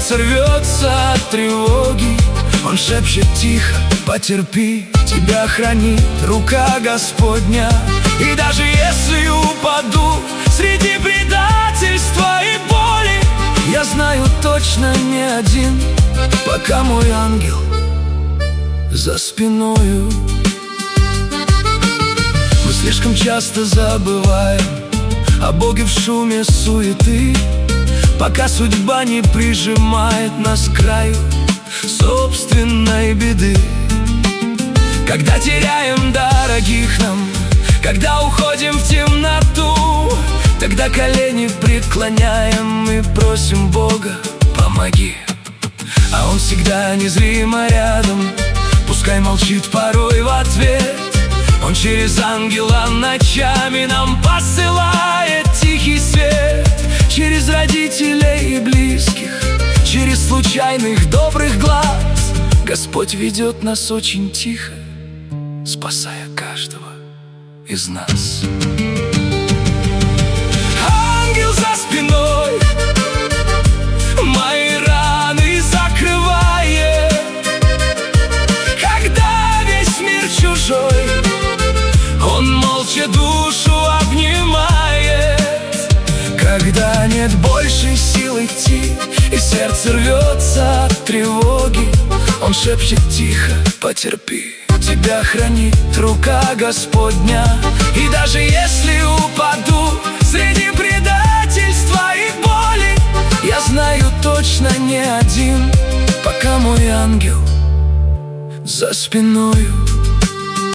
сердце рвется от тревоги, Он шепчет тихо: потерпи, тебя хранит рука Господня. И даже если упаду среди предательства и боли, я знаю точно не один, пока мой ангел за спиною. Мы слишком часто забываем о Боге в шуме суеты, пока судьба не прижимает нас к краю собственной беды. Когда теряем дорогих нам, когда уходим в темноту, тогда колени преклоняем и просим Бога: помоги. А Он всегда незримо рядом, пускай молчит порой в ответ. Он через ангела ночами нам посылает тихий свет. Через родителей и близких, через случайных добрых глаз Господь ведет нас очень тихо, спасая каждого из нас. Ангел за спиной мои раны закрывает, когда весь мир чужой, Он молча душу обнимает. Когда нет больше сил идти, и сердце рвется от тревоги, Он шепчет тихо: потерпи, тебя хранит рука Господня. И даже если упаду среди предательства и боли, я знаю точно не один, пока мой ангел за спиною.